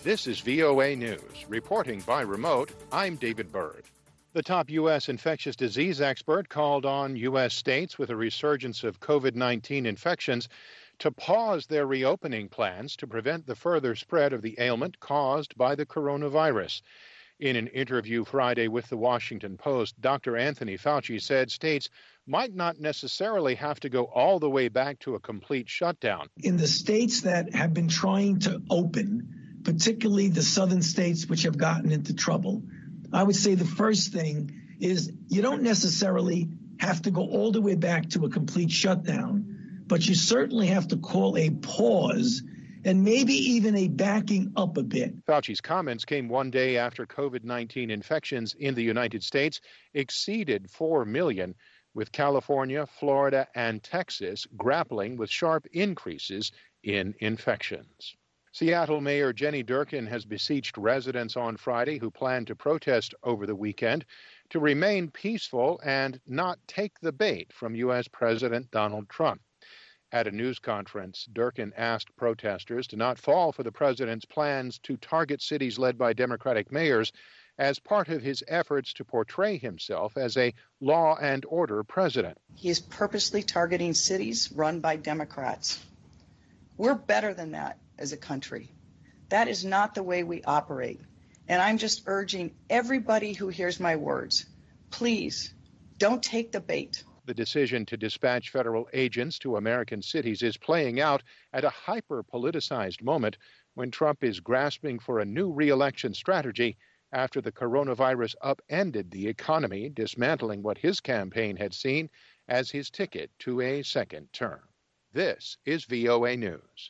This is VOA News. Reporting by remote, I'm David Byrd. The top U.S. infectious disease expert called on U.S. states with a resurgence of COVID-19 infections to pause their reopening plans to prevent the further spread of the ailment caused by the coronavirus. In an interview Friday with the Washington Post, Dr. Anthony Fauci said states might not necessarily have to go all the way back to a complete shutdown. In the states that have been trying to open, particularly the southern states which have gotten into trouble, I would say the first thing is you don't necessarily have to go all the way back to a complete shutdown, but you certainly have to call a pause and maybe even a backing up a bit. Fauci's comments came one day after COVID-19 infections in the United States exceeded 4 million, with California, Florida, and Texas grappling with sharp increases in infections. Seattle Mayor Jenny Durkan has beseeched residents on Friday who plan to protest over the weekend to remain peaceful and not take the bait from U.S. President Donald Trump. At a news conference, Durkan asked protesters to not fall for the president's plans to target cities led by Democratic mayors as part of his efforts to portray himself as a law and order president. He is purposely targeting cities run by Democrats. We're better than that as a country. That is not the way we operate. And I'm just urging everybody who hears my words, please don't take the bait. The decision to dispatch federal agents to American cities is playing out at a hyper-politicized moment when Trump is grasping for a new re-election strategy after the coronavirus upended the economy, dismantling what his campaign had seen as his ticket to a second term. This is VOA News.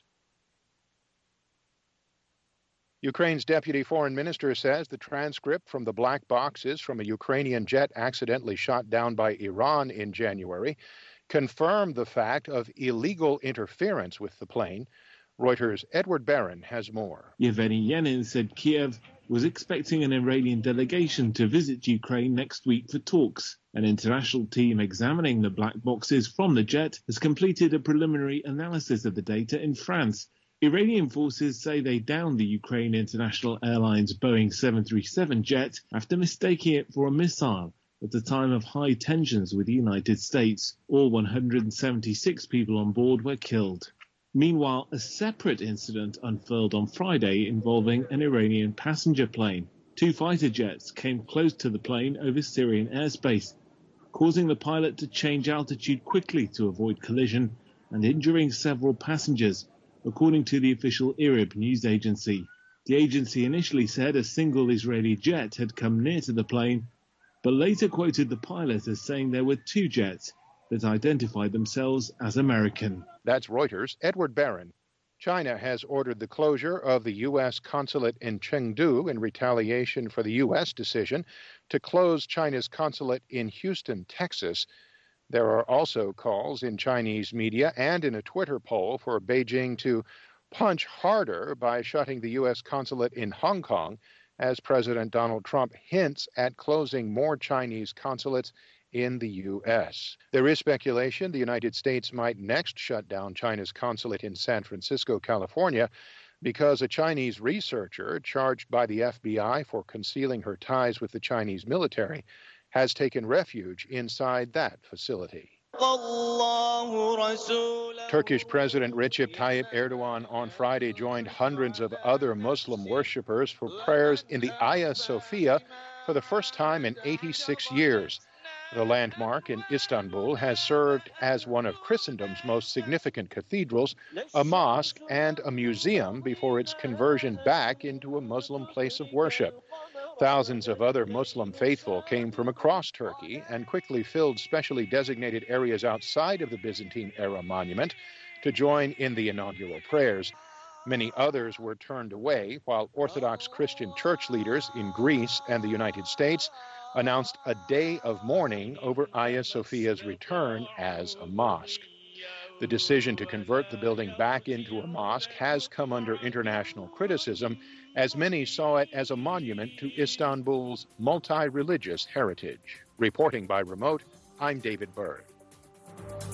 Ukraine's deputy foreign minister says the transcript from the black boxes from a Ukrainian jet accidentally shot down by Iran in January confirmed the fact of illegal interference with the plane. Reuters' Edward Barron has more. Yevgeny Yenin said Kiev was expecting an Iranian delegation to visit Ukraine next week for talks. An international team examining the black boxes from the jet has completed a preliminary analysis of the data in France. Iranian forces say they downed the Ukraine International Airlines Boeing 737 jet after mistaking it for a missile at the time of high tensions with the United States. All 176 people on board were killed. Meanwhile, a separate incident unfurled on Friday involving an Iranian passenger plane. 2 fighter jets came close to the plane over Syrian airspace, causing the pilot to change altitude quickly to avoid collision and injuring several passengers, according to the official IRIB news agency. The agency initially said a single Israeli jet had come near to the plane, but later quoted the pilot as saying there were 2 jets that identified themselves as American. That's Reuters' Edward Barron. China has ordered the closure of the U.S. consulate in Chengdu in retaliation for the U.S. decision to close China's consulate in Houston, Texas. There are also calls in Chinese media and in a Twitter poll for Beijing to punch harder by shutting the U.S. consulate in Hong Kong as President Donald Trump hints at closing more Chinese consulates in the U.S. There is speculation the United States might next shut down China's consulate in San Francisco, California, because a Chinese researcher charged by the FBI for concealing her ties with the Chinese military has taken refuge inside that facility. Turkish President Recep Tayyip Erdogan on Friday joined hundreds of other Muslim worshippers for prayers in the Hagia Sophia for the first time in 86 years. The landmark in Istanbul has served as one of Christendom's most significant cathedrals, a mosque, and a museum before its conversion back into a Muslim place of worship. Thousands of other Muslim faithful came from across Turkey and quickly filled specially designated areas outside of the Byzantine-era monument to join in the inaugural prayers. Many others were turned away, while Orthodox Christian church leaders in Greece and the United States announced a day of mourning over Hagia Sophia's return as a mosque. The decision to convert the building back into a mosque has come under international criticism, as many saw it as a monument to Istanbul's multi-religious heritage. Reporting by remote, I'm David Byrd.